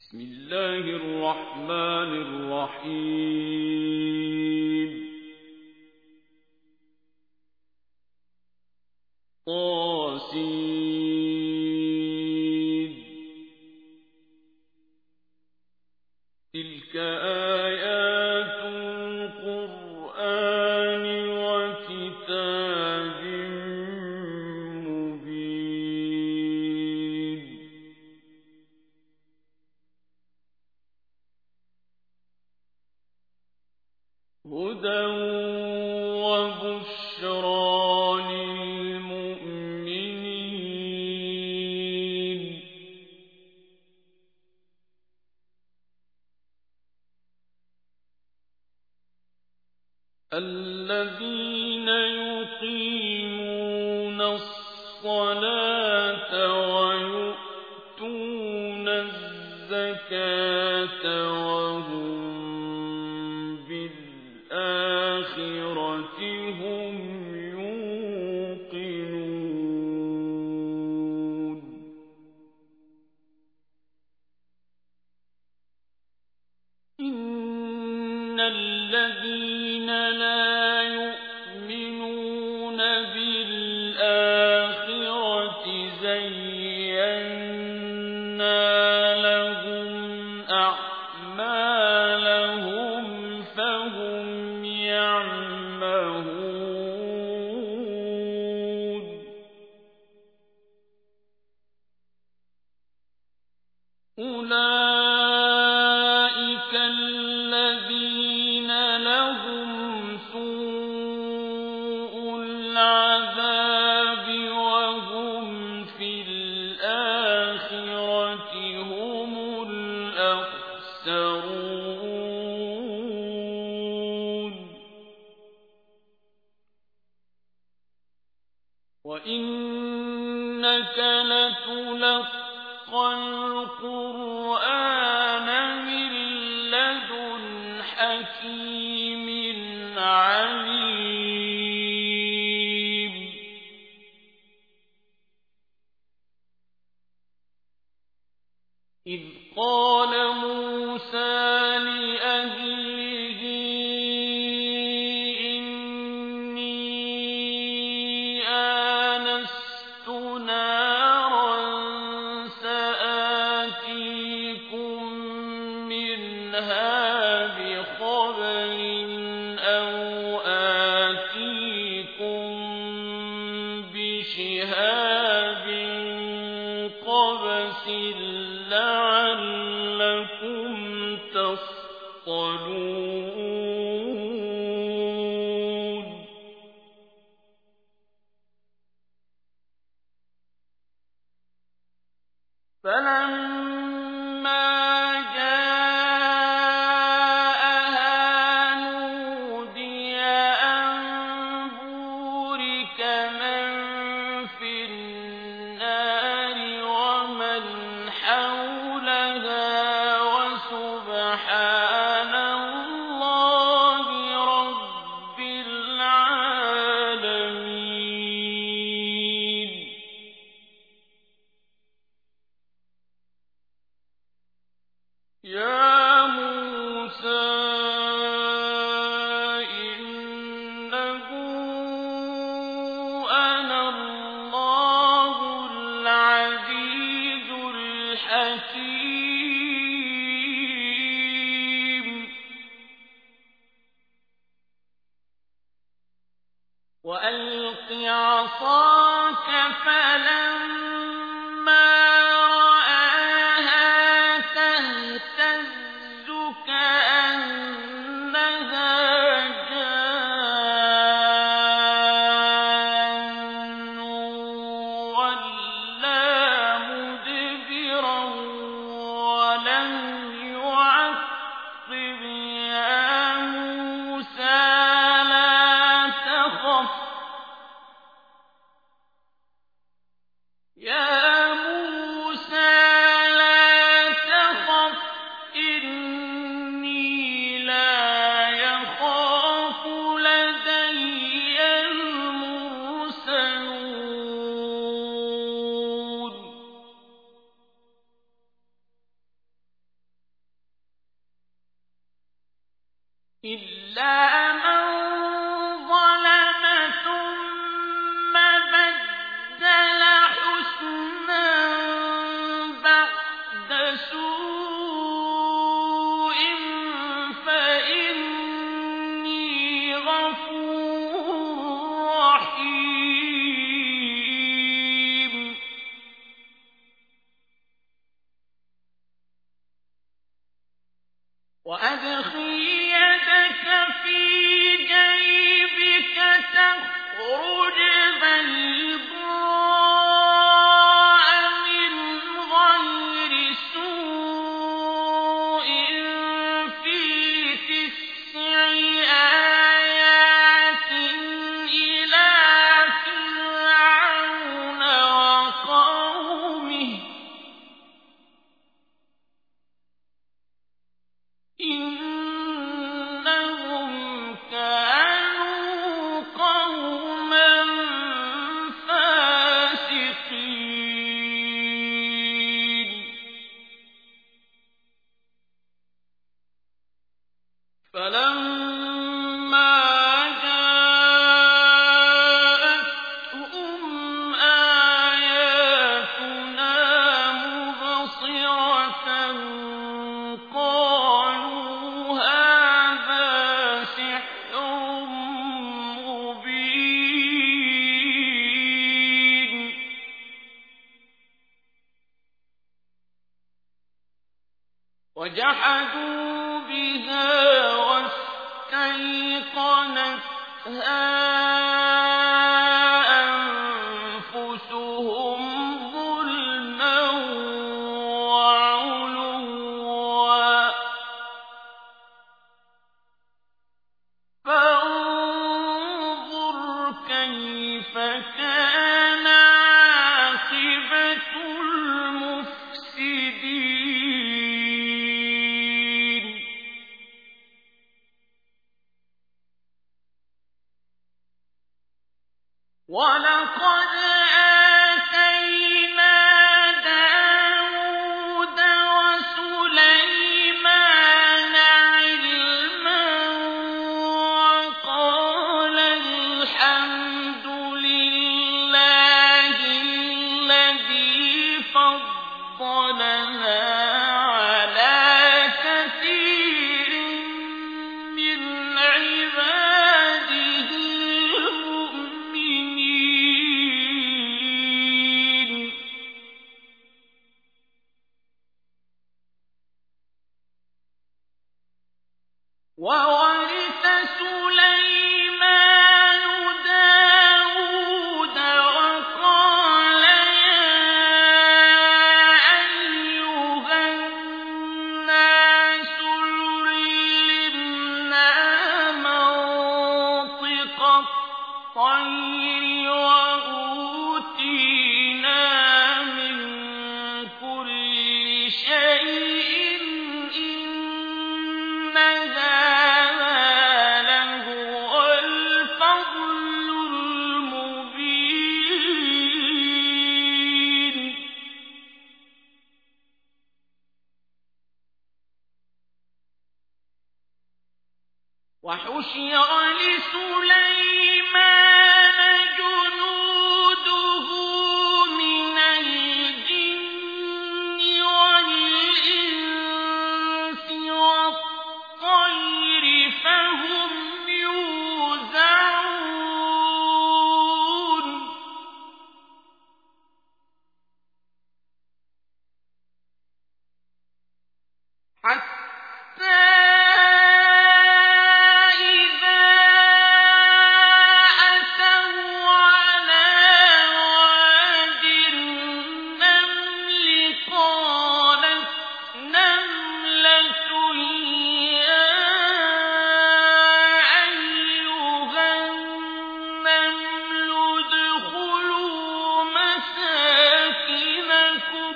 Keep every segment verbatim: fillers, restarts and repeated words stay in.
بسم الله الرحمن الرحيم طاسين تلك آيات القرآن وكتاب مبين هدى وبشرى للمؤمنين الذين يقيمون الصلاة ويؤتون الزكاة وهم بالآخرة هم يوقنون إن الذين لا يؤمنون بالآخرة زينا لهم أعمالهم فهم يعمهون أولئك الذين لهم سوء العذاب وهم في الآخرة هم الأخسرون وإنك لتلقى القرآن من لدن حكيم عليم إذ قال موسى لأهله إني آنست نارا سآتيكم منها بخبر أو آتيكم بشهاب قبس لعلكم تصطلون فلما جاءها نودي أن بورك من في النار ومن حولها وسبحان الله رب العالمين يا موسى إنه أنا الله العزيز الحكيم وألق عصاك فلما رآها تهتز كأنها جان ولا مدبرا ولم يعقب يا موسى لا تخف إلا من ظلم ثم بدل حسنا بعد سوء فإني غفور رحيم. وأدخل يدك في جيبك تخرج بيضاء من غير سوء في تسع آيات إلى فرعون وقومه إنهم كانوا قوما فاسقين. فلما جاءتهم آياتنا مبصرة قالوا هذا سحر مبين. وجحدوا بها واستيقنتها أنفسهم ظلما وعلوا فانظر كيف كان عاقبة المفسدين. ولقد آتينا داود وسليمان علما وقال الحمد لله الذي فضلنا على كثير من عباده المؤمنين. وورث سليمان داود وقال يا أيها الناس علمنا منطق الطير وأوتينا من كل شيء إن هذا لهو الفضل المبين. وحشر لسليمان جنوده من الجن والإنس والطير فهم يوزعون. حتى إذا أتوا على واد النمل قالت نملة يا أيها النمل ادخلوا مساكنكم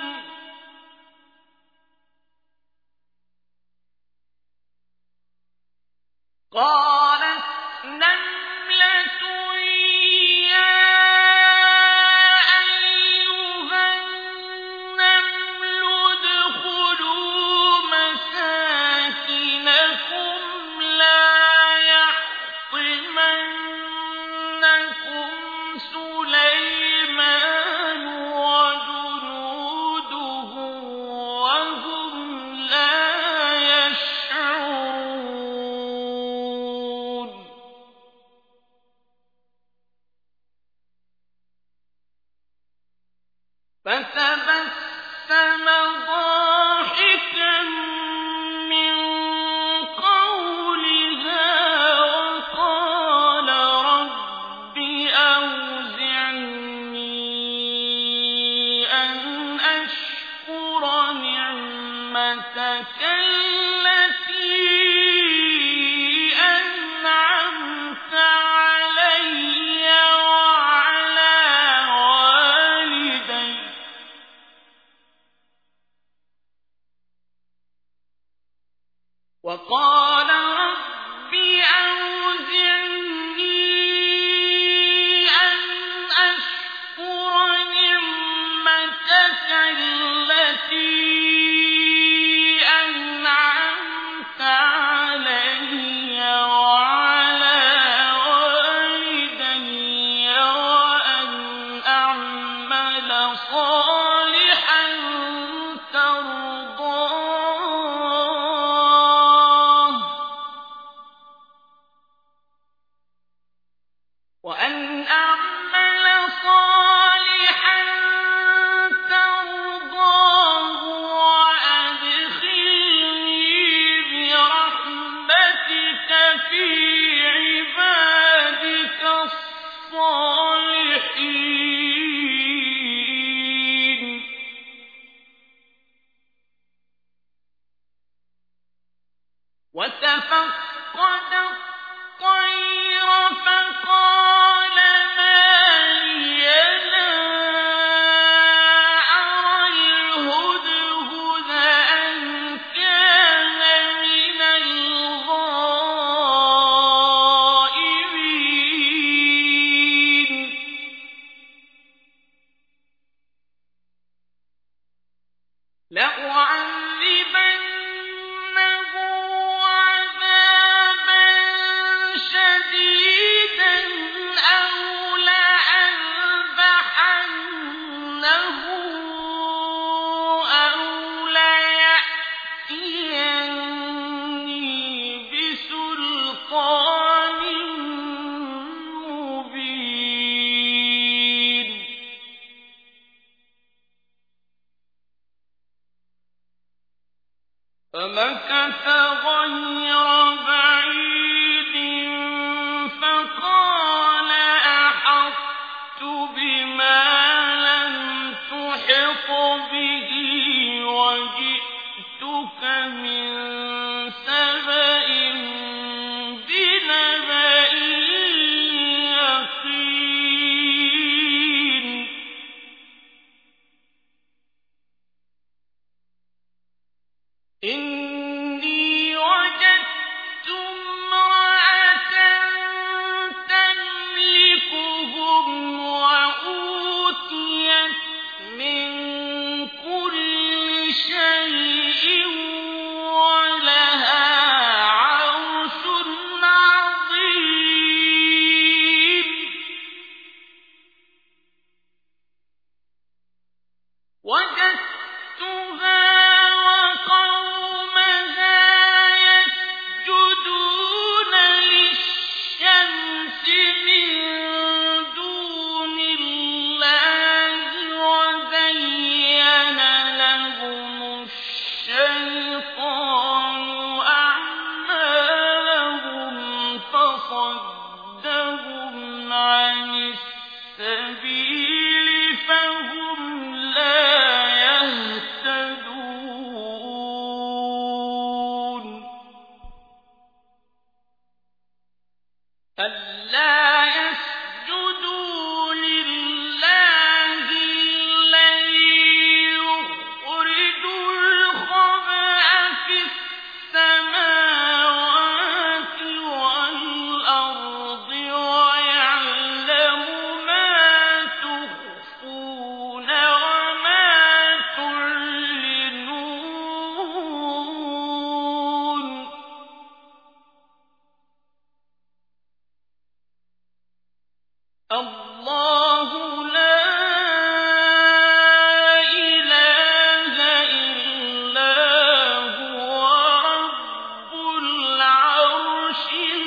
قالت نملة يا أيها النمل ادخلوا مساكنكم لا وقال رب أوزعني أن أشكر نعمتك التي أنعمت علي وعلى والدي وأن أعمل صالحا ترضاه وأن أعمل صالحا ترضاه وأدخلني برحمتك في عبادك الصالحين. وتفقد الطير فقال ما لي لا أرى الهدهد أم كان من الغائبين. لأعذبنه عذابا شديدا أو لأذبحنه أو ليأتيني بسلطان مبين. فمكث غير بعيد فقال أحطت بما لم تحط به وجئتك من سبأ بنبأ يقين. إني وجدت امرأة تملكهم وأوتيت من كل شيء ولها عرش عظيم. وجدتها وقومها يسجدون للشمس من دون الله وزين لهم الشيطان أعمالهم فصدهم عن السبيل فهم لا يهتدون. ألا يسجدوا لله الذي يخرج الخبأ في السماوات والأرض ويعلم ما تخفون وما تعلنون. الله لا إله إلا هو رب العرش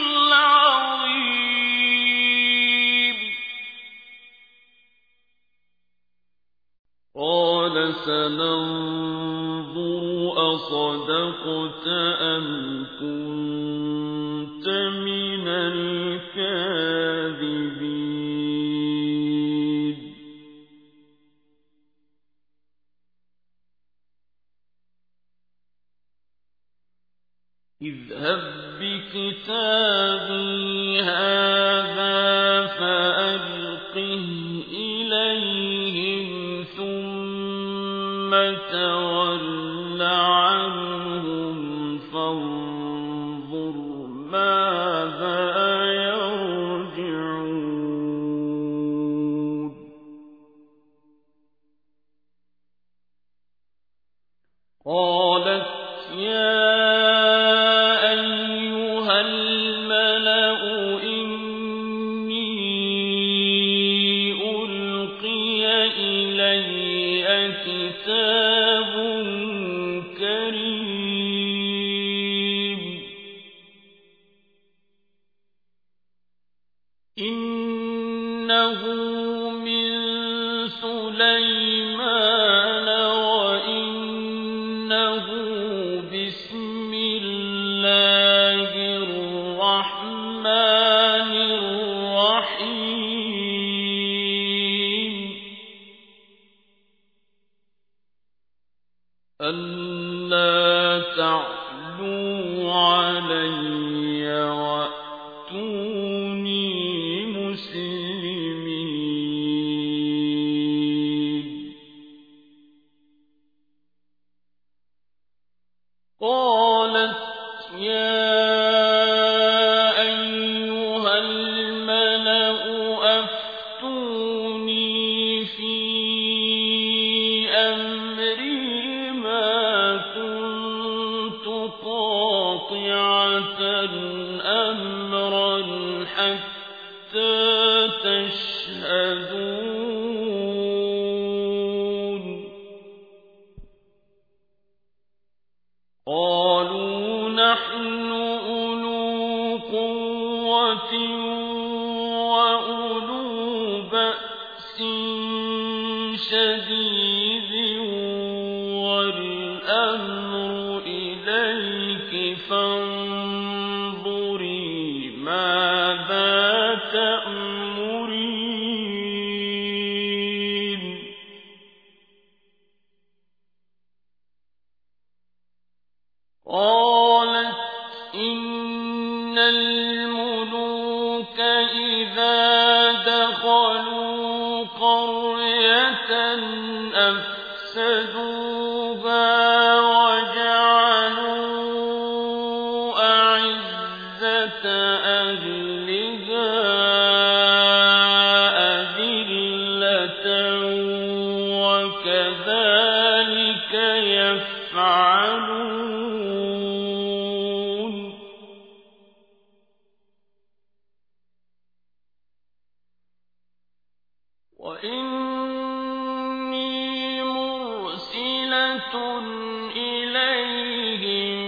العظيم. قال سننظر أصدقت أم كنت من الكاذبين. اذهب بكتابي هذا فألقه إليهم ثم تول عنهم فانظر ماذا يرجعون قالت يا كتاب كريم إنه من سليمان وإنه بسم الله الرحمن الرحيم ألا تعلوا علي وأتوني مسلمين قالت يا أيها الملأ أفتوني في أمري قاطعة أمرا حتى تشهدون قالوا نحن أولو قوة وأولو بأس شديد والأمر إليك فانظري ماذا تأمرين قالت إن الملوك إذا دخلوا قرية أفسدوها وكذلك يفعلون وإني مرسلة إليهم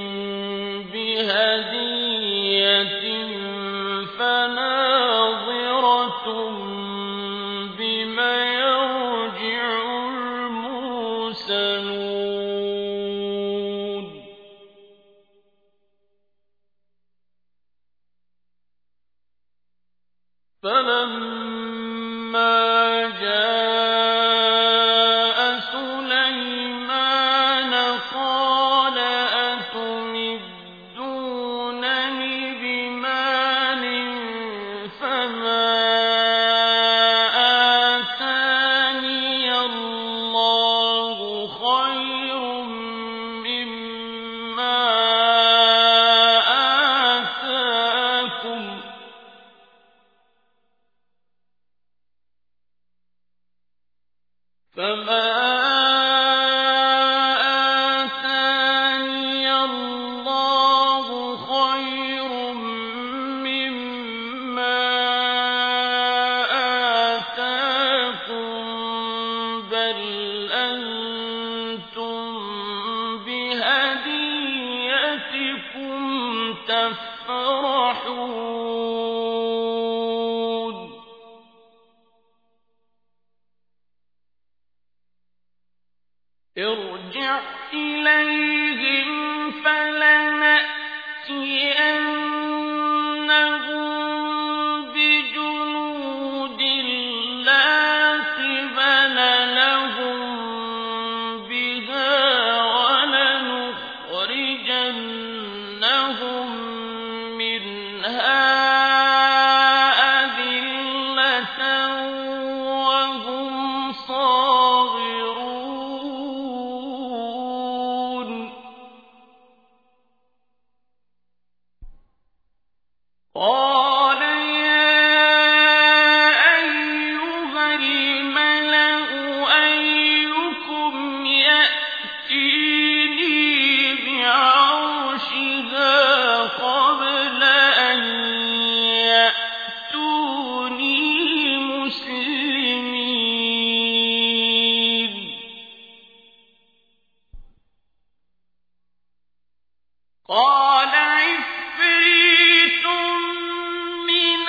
بهدية فناظرة بما يرجع المرسلون فلما جاء سليمان قال أتمدونني بمال فما آتاني الله خير مما آتاكم فما آتاني الله خير مما آتاكم بل أنتم بهديتكم تفرحون ارجع إليهم فلنأتينهم بجنود لا قبل لهم بها ولنخرجنهم لهم منها أذلة وهم صاغرون قال يا أيها الملأ أيكم يأتيني بعرشها قبل أن يأتوني مسلمين قال عفريت من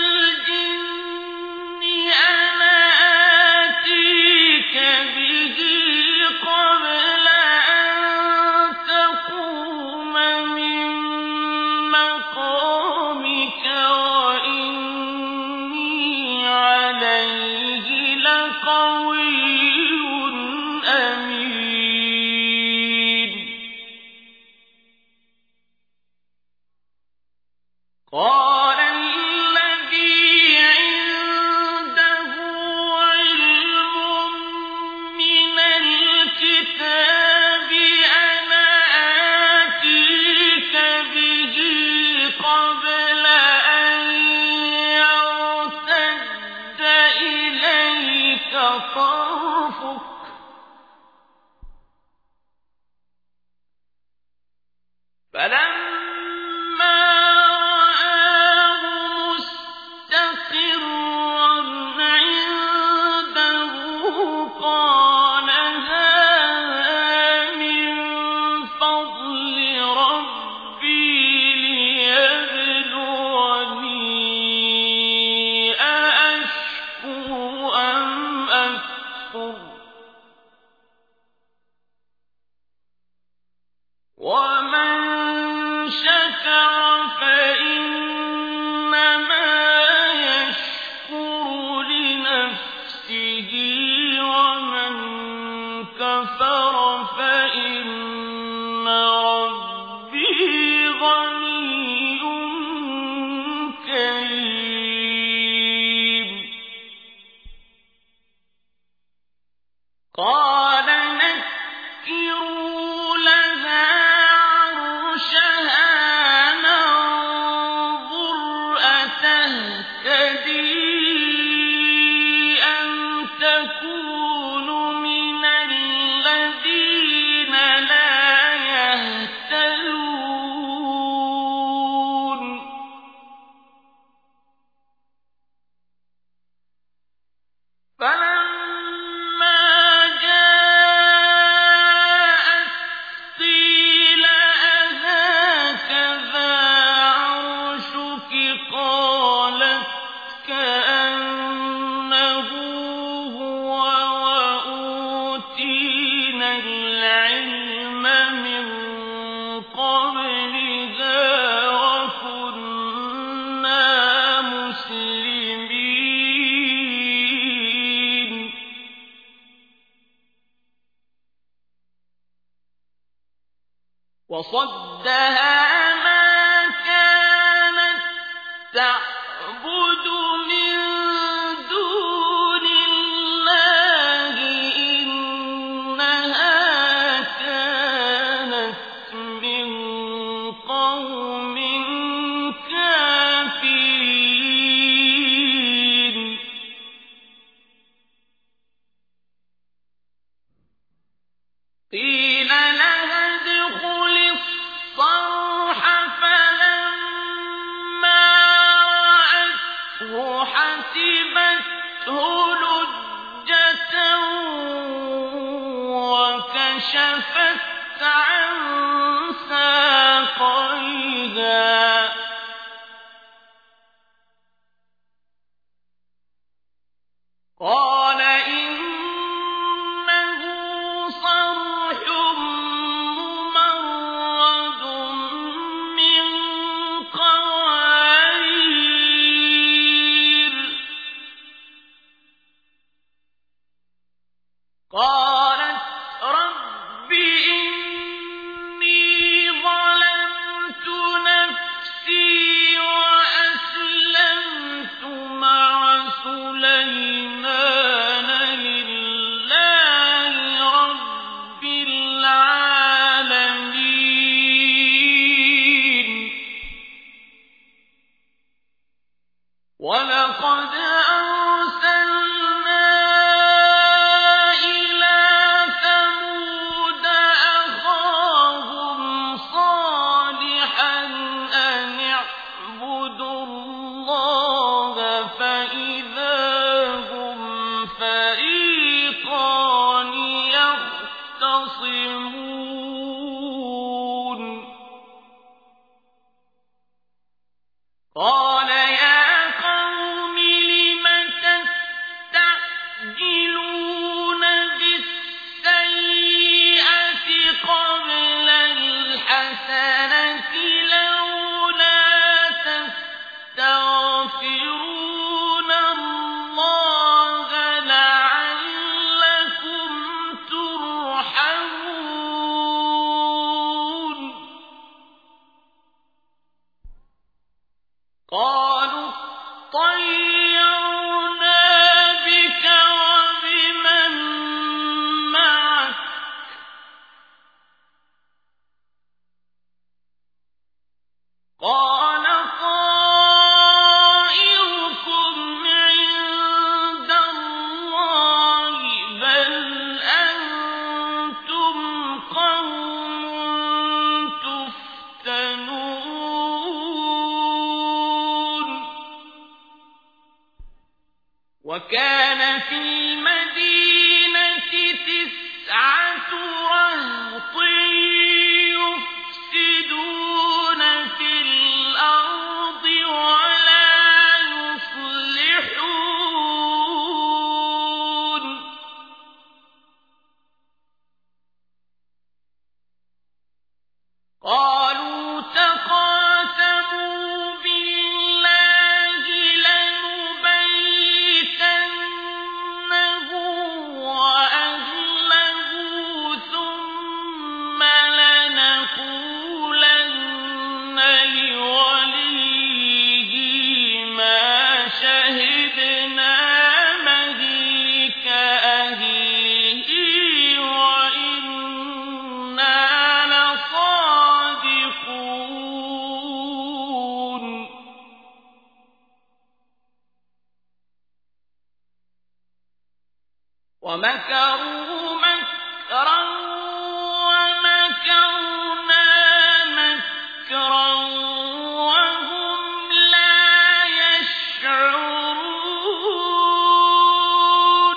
الجن أنا آتيك به قبل أن تقوم من مقامك وإني عليه لقوي أمين قال الذي عنده علم من الكتاب أنا آتيك به قبل أن يرتد إليك طرفك فلما رآه مستقرا عنده قال هذا من فضل ربي ليبلوني أأشكر أم أكفر ومن شكر فإنما يشكر لنفسه ومن كفر فإن ربي غني كريم قال نكروا لها عرشها ننظر أتهتدي أم تكون من الذين لا يهتدون فلما جاءت قيل أهكذا عرشك قالت كأنه هو وأوتينا العلم من قبلها وكنا مسلمين وصدها ما كانت تعبد من دون الله إنها كانت من قوم كافرين قيل لها ادخل الصرح فلما رأته حسبته لجة وكشفت عن ساقيها قال إنه صرح ممرد من قوارير قالت رب إني وَلَقَدْ أَرْسَلْنَا إِلَىٰ ثَمُودَ أَخَاهُمْ صَالِحًا أَنِ اعْبُدُوا اللَّهَ فَإِذَا هُمْ فَرِيقَانِ يَخْتَصِمُونَ قَالَ يَا قَوْمِ لِمَ تَسْتَعْجِلُونَ بِالسَّيِّئَةِ قَبْلَ الْحَسَنَةِ لَوْلَا تَسْتَغْفِرُونَ اللَّهَ لَعَلَّكُمْ تُرْحَمُونَ قَالُوا اطَّيَّرْنَا بِكَ وَبِمَن مَّعَكَ ۚ قَالَ طَائِرُكُمْ عِندَ اللَّهِ ۖ بَلْ أَنتُمْ قَوْمٌ تُفْتَنُونَ وَكَانَ فِي الْمَدِينَةِ تِسْعَةُ رَهْطٍ يُفْسِدُونَ فِي الْأَرْضِ وَلَا يُصْلِحُونَ قَالُوا تَقَاسَمُوا بِاللَّهِ لَنُبَيِّتَنَّهُ وَأَهْلَهُ ثُمَّ لَنَقُولَنَّ لِوَلِيِّهِ مَا شَهِدْنَا مَهْلِكَ أَهْلِهِ وَإِنَّا لَصَادِقُونَ وَمَكَرُوا مَكْرًا وَمَكَرْنَا مَكْرًا وَهُمْ لَا يَشْعُرُونَ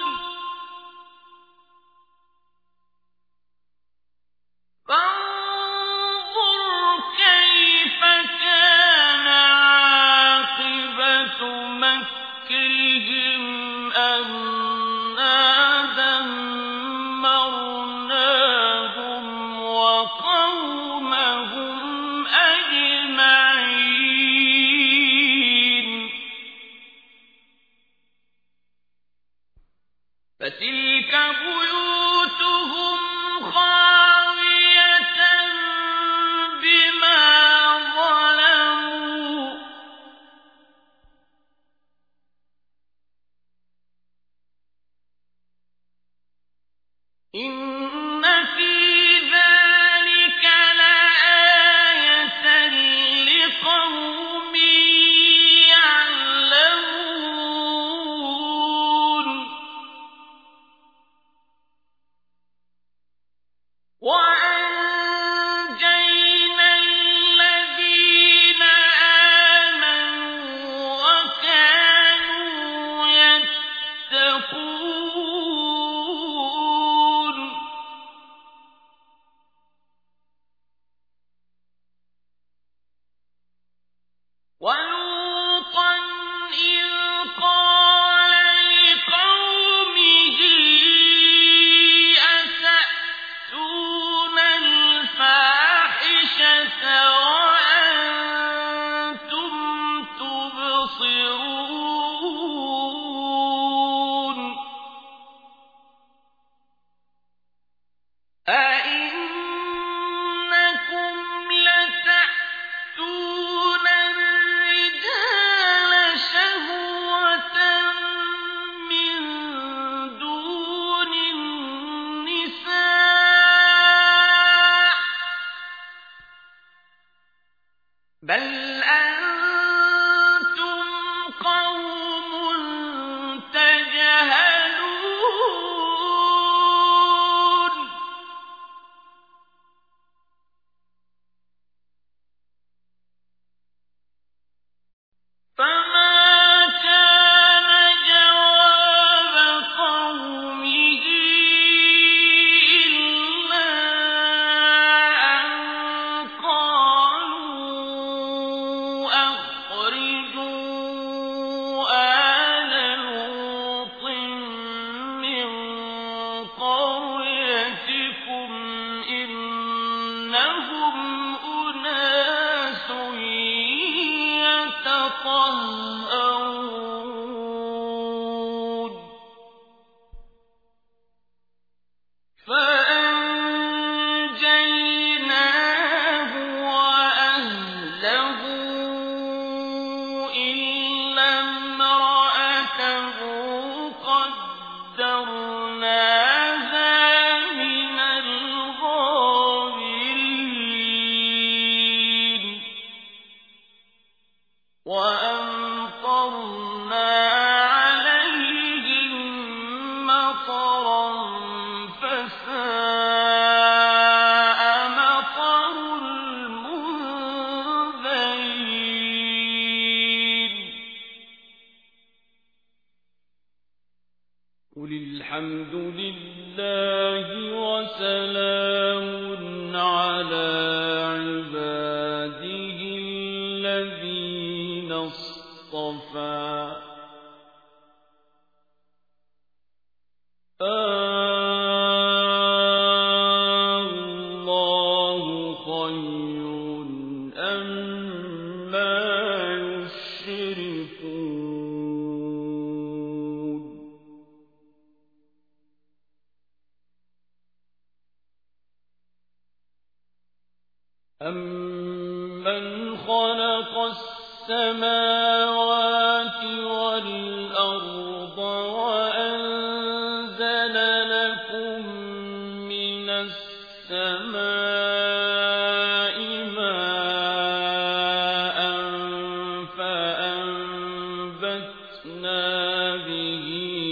فَانظُرْ كَيْفَ كَانَ عَاقِبَةُ مَكْرِهِمْ أَنَّا دَمَّرْنَاهُمْ وَقَوْمَهُمْ أَجْمَعِينَ فَتِلْكَ بُيُوتُهُمْ خَاوِيَةً بِمَا ظَلَمُوا ۗ إِنَّ فِي ذَلِكَ لَآيَةً لِقَوْمٍ يَعْلَمُونَ وَأَنجَيْنَا الَّذِينَ آمَنُوا وَكَانُوا يَتَّقُونَ وَلُوطًا إِذْ قَالَ لِقَوْمِهِ أَتَأْتُونَ الْفَاحِشَةَ وَأَنتُمْ تُبْصِرُونَ أَئِنَّكُمْ لَتَأْتُونَ الرِّجَالَ شَهْوَةً مِّن دُونِ النِّسَاءِ بَلْ أَنتُمْ قَوْمٌ وأمطرنا عليهم مطرا فساء مطر المنذرين قل الحمد لله وسلام على عباده الذين اصطفى الله خير أما يشركون أَمَّنْ خَلَقَ السَّمَاوَاتِ وَالْأَرْضَ وَأَنزَلَ لَكُم مِّنَ السَّمَاءِ مَاءً فَأَنبَتْنَا بِهِ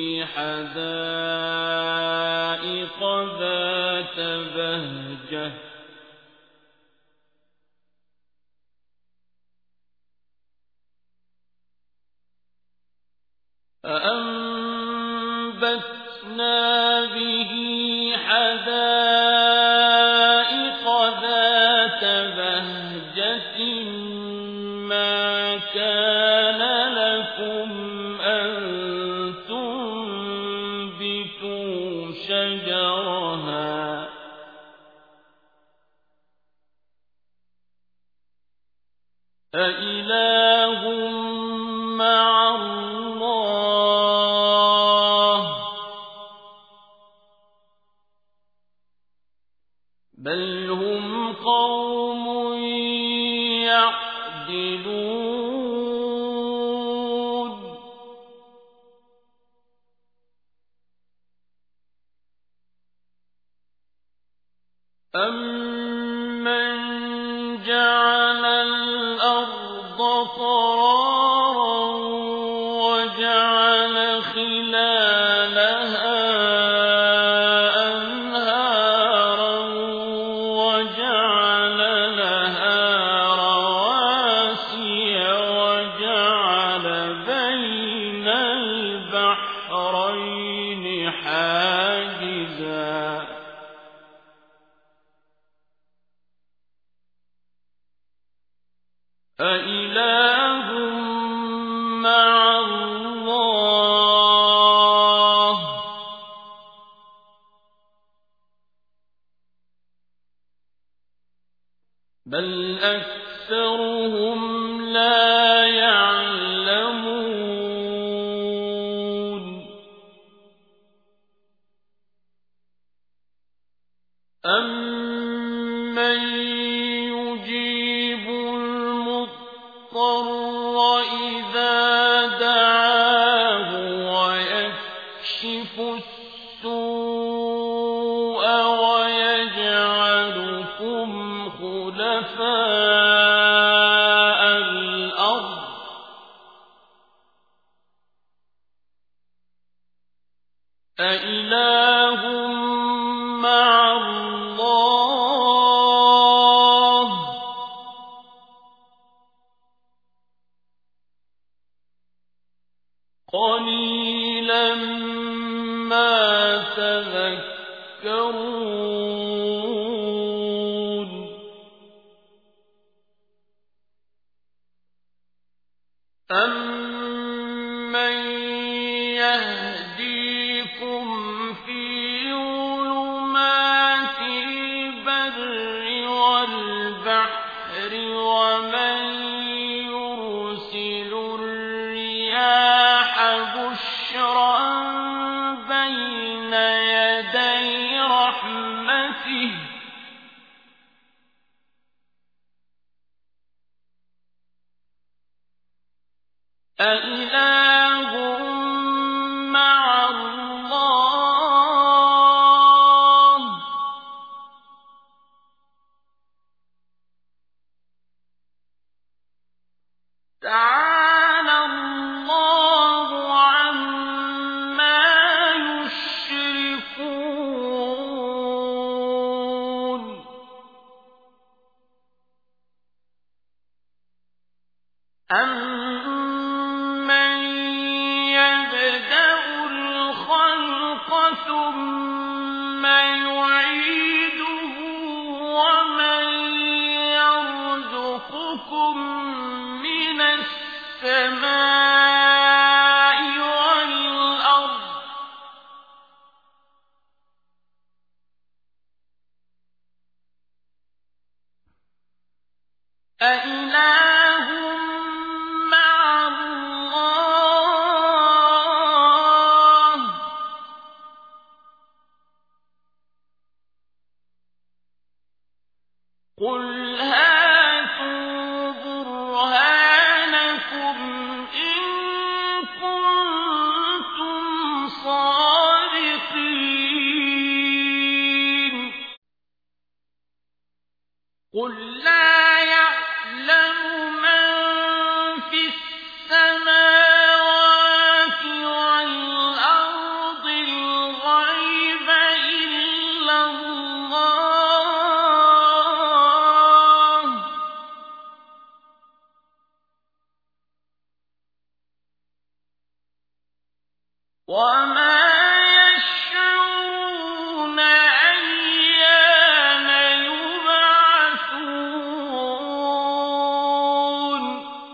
حَدَائِقَ ذَاتَ بَهْجَةٍ فأنبتنا به حدائق ذات بهجة ما كان لكم أن تنبتوا شجرها أإله مع الله بل هم قوم يعدلون أَمَّنْ جَعَلَ الْأَرْضَ قَرَارًا وَجَعَلَ خِلَالَهَا أَنْهَارًا وَجَعَلَ لَهَا رَوَاسِيَ وَجَعَلَ بَيْنَ الْبَحْرَيْنِ حَاجِزًا أإله مع الله بل أكثرهم لا يعلمون أَمَّن يُجِيبُ الْمُضْطَرَّ إِذَا دَعَاهُ وَيَكْشِفُ السُّوءَ وَيَجْعَلُكُمْ خُلَفَاءَ الْأَرْضِ أإله مع الله قليلا ما تذكرون أَمَّن يَهْدِيكُمْ فِي ظُلُمَاتِ الْبَرِّ وَالْبَحْرِ وَمَن يُرْسِلُ الرِّيَاحَ بُشْرًا بَيْنَ يَدَيْ رَحْمَتِهِ أإله مع الله تعالى أَمَّن يَبْدَأُ الْخَلْقَ ثُمَّ يُعِيدُهُ وَمَن يَرْزُقُكُم مِّنَ السَّمَاءِ وَالْأَرْضِ أَإِلَٰهٌ مَّعَ اللَّهِ ۚ قُلْ هَاتُوا بُرْهَانَكُمْ إِن كُنتُمْ صَادِقِينَ قُل لَّا يَعْلَمُ مَن فِي السَّمَاوَاتِ وَالْأَرْضِ الْغَيْبَ إِلَّا اللَّهُ ۚ وَمَا يَشْعُرُونَ أَيَّانَ يُبْعَثُونَ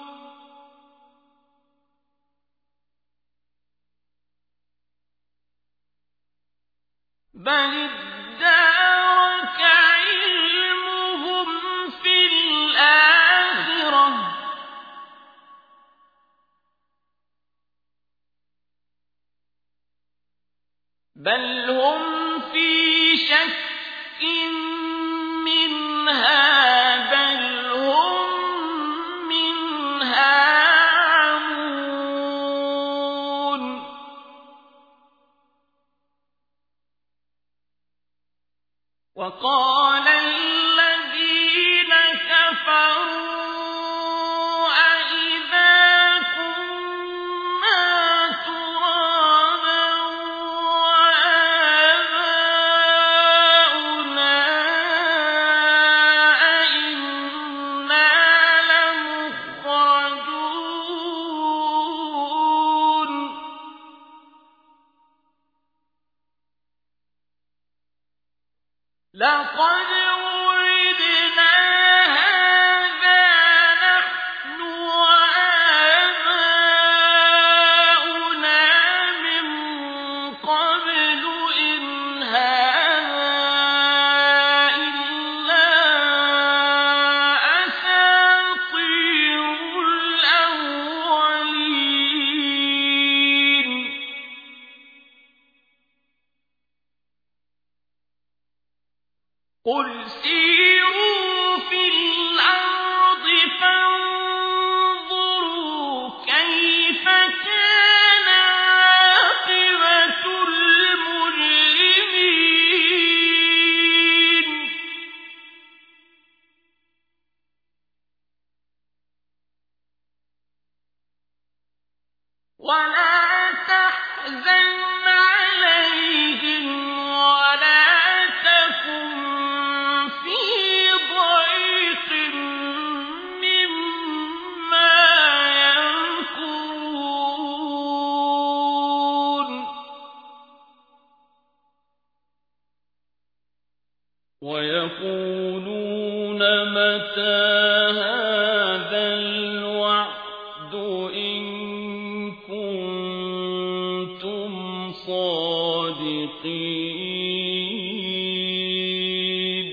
بَلِ ادَّارَكَ عِلْمُهُمْ فِي الْآخِرَةِ ۚ بَلْ هُمْ فِي شَكٍّ مِّنْهَا بَلْ هُم مِّنْهَا عَمُونَ وَقَالَ الَّذِينَ كَفَرُوا أَإِذَا كُنَّا تُرَابًا وَآبَاؤُنَا أَئِنَّا لَمُخْرَجُونَ لَقَدْ وُعِدْنَا هَٰذَا نَحْنُ وَآبَاؤُنَا مِن قَبْلُ إِنْ هَٰذَا إِلَّا أَسَاطِيرُ الْأَوَّلِينَ قُلْ سِيرُوا فِي الْأَرْضِ فَانظُرُوا كَيْفَ كَانَ عَاقِبَةُ الْمُجْرِمِينَ وَلَا تَحْزَنْ عَلَيْهِمْ وَلَا تَكُن فِي ضَيْقٍ مِّمَّا يَمْكُرُونَ وَيَقُولُونَ مَتَىٰ هَٰذَا الْوَعْدُ إِن كُنتُمْ صَادِقِينَ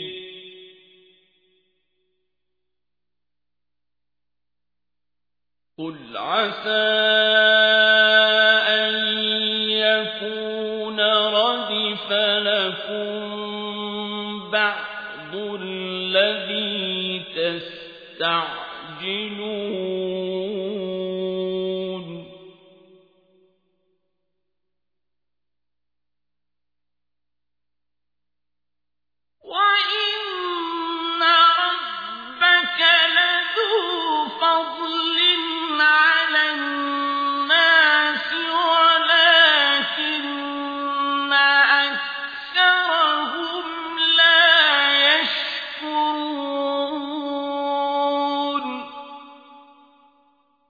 قُلْ عَسَىٰ أَن يَكُونَ رَدِفَ لَكُم بَعْضُ الَّذِي تَسْتَعْجِلُونَ وَإِنَّ رَبَّكَ لَذُو فَضْلٍ عَلَى النَّاسِ وَلَٰكِنَّ أَكْثَرَهُمْ لَا يَشْكُرُونَ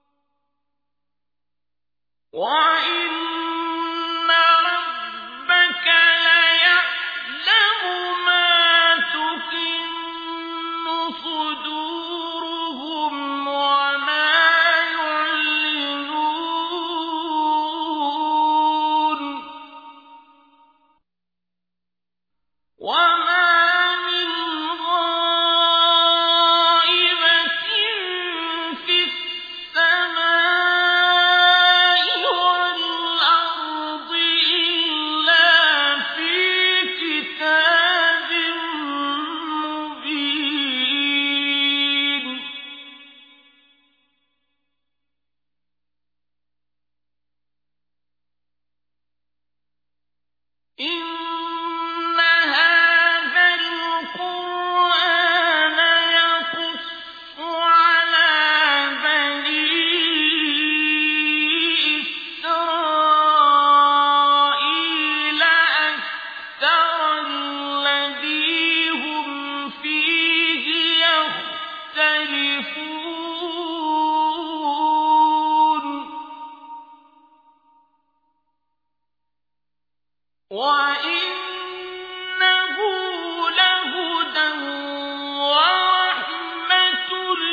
وَإِنَّهُ لَهُدًى وَرَحْمَةٌ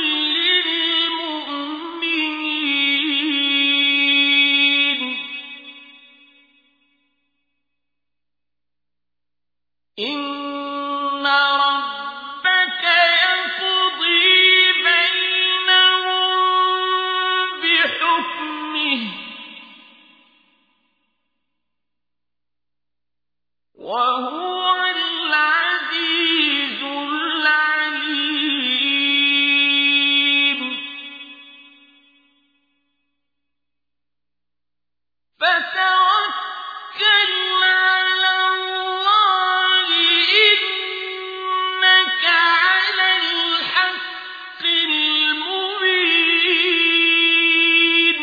لِّلْمُؤْمِنِينَ إِنَّ رَبَّكَ يَقْضِي بَيْنَهُم بِحُكْمِهِ ۚ وَهُوَ الْعَزِيزُ الْعَلِيمُ فَتَوَكَّلْ عَلَى اللَّهِ إِنَّكَ عَلَى الْحَقِّ الْمُبِينِ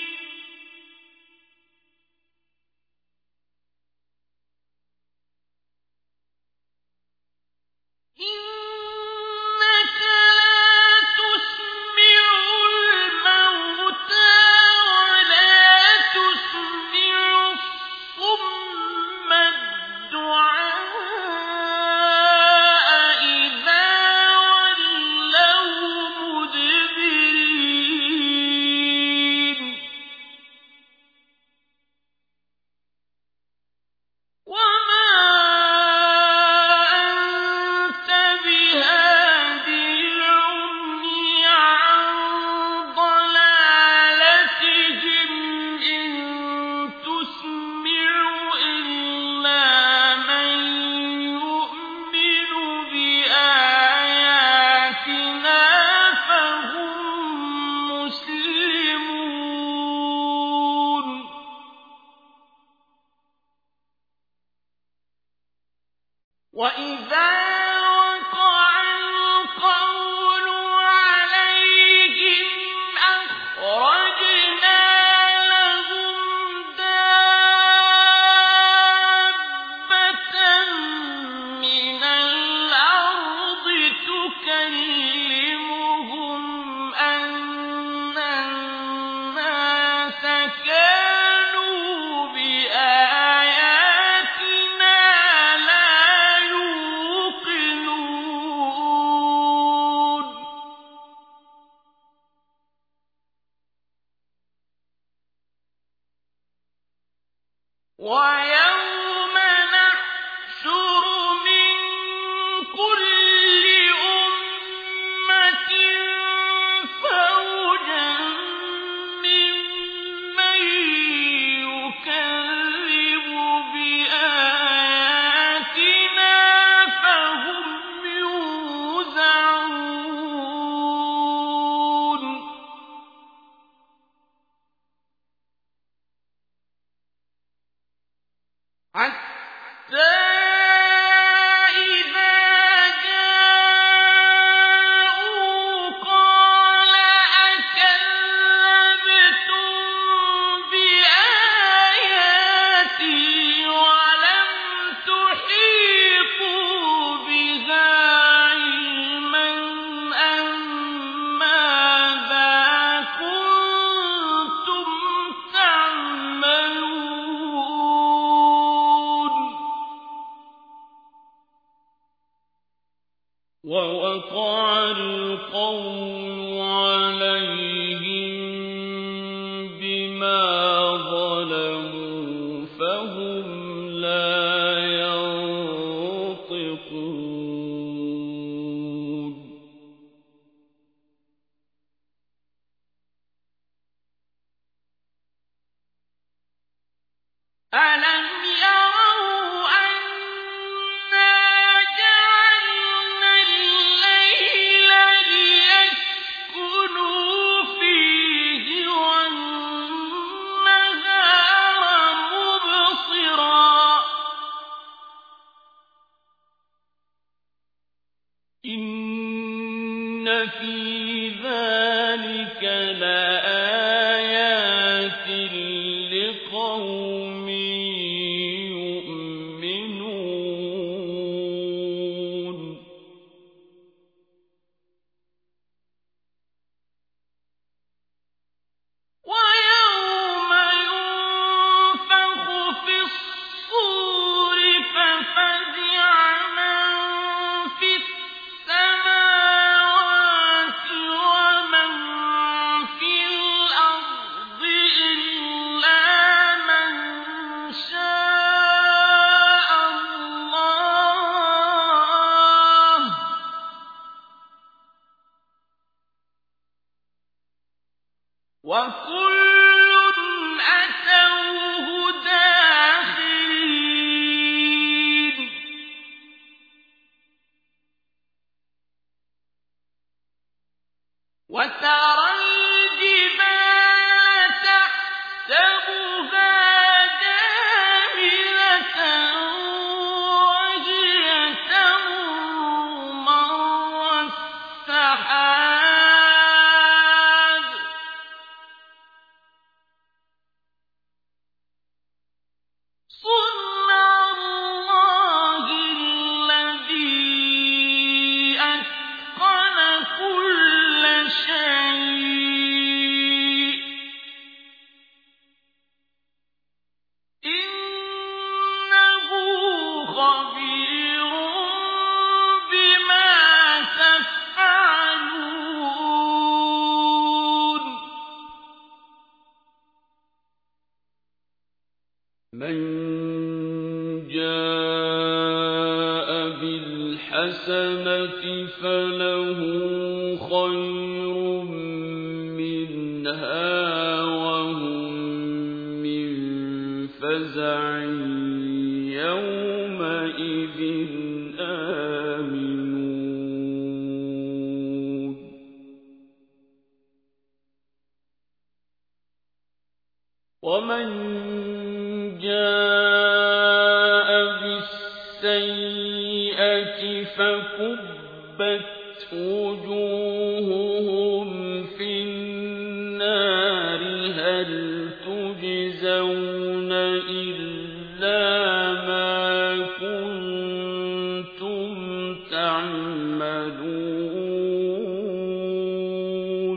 إِنَّكَ لَا تُسْمِعُ الْمَوْتَىٰ وَلَا تُسْمِعُ الصُّمَّ الدُّعَاءَ إِذَا وَلَّوْا مُدْبِرِينَ وَمَا أَنتَ بِهَادِ الْعُمْيِ عَن ضَلَالَتِهِمْ إِن تُسْمِعُ إِلَّا مَن يُؤْمِنُ بِآيَاتِنَا فَهُم مُّسْلِمُونَ وَإِذَا وَقَعَ الْقَوْلُ عَلَيْهِمْ أَخْرَجْنَا لَهُمْ دَابَّةً مِّنَ الْأَرْضِ تُكَلِّمُهُمْ أَنَّ النَّاسَ كَانُوا بِآيَاتِنَا لَا يُوقِنُونَ وَيَوْمَ نَحْشُرُ مِن كُلِّ أُمَّةٍ فَوْجًا مِّمَّن يُكَذِّبُ بِآيَاتِنَا فَهُمْ يُوزَعُونَ حَتَّىٰ إِذَا جَاءُوا قَالَ أَكَذَّبْتُم بِآيَاتِي وَلَمْ تُحِيطُوا بِهَا عِلْمًا أَمَّاذَا كُنتُمْ تَعْمَلُونَ وَوَقَعَ الْقَوْلُ عَلَيْهِم بِمَا ظَلَمُوا فَهُمْ لَا يَنطِقُونَ أَلَمْ يَرَوْا أَنَّا جَعَلْنَا اللَّيْلَ لِيَسْكُنُوا فِيهِ وَالنَّهَارَ مُبْصِرًا ۚ إِنَّ فِي ذَٰلِكَ لَآيَاتٍ لِّقَوْمٍ يُؤْمِنُونَ وكل أتوه داخرين وترى الجبال تحسبها جامدة وهي تمر مر السحاب صنع الله الذي أتقن كل شيء إنه خبير بما تفعلون من جاء بالحسنة فله خير منها وهم من فزع يومئذ آمنون ومن جاء بالسيئة فكبت وجوههم في النار هل تجزون إلا ما كنتم تعملون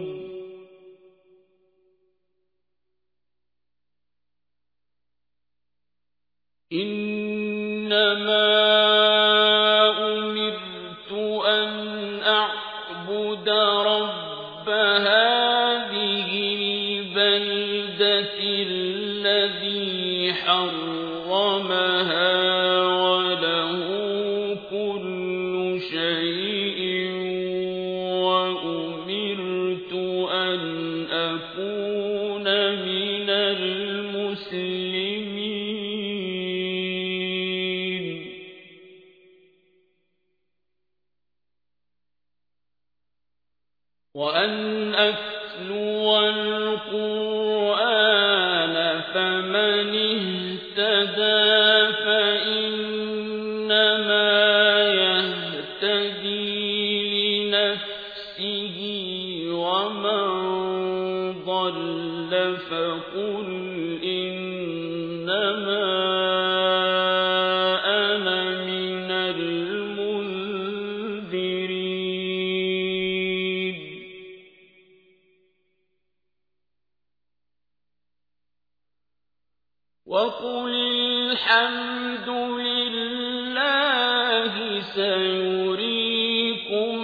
إنما أمرت أن أعبد رب هذه البلدة الذي حرمها وله كل شيء وأمرت أن أكون من المسلمين وأن أتلو القرآن فمن اهتدى فإنما يهتدي لنفسه ومن ضل فقل إنما أنا من المنذرين وقل الحمد لله سيريكم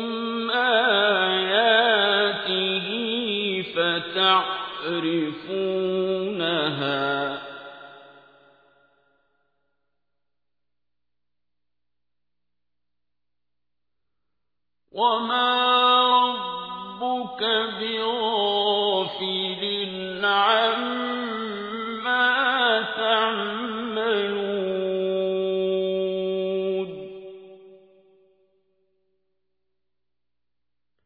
آياته فتعرفونها وما ربك بغافل عما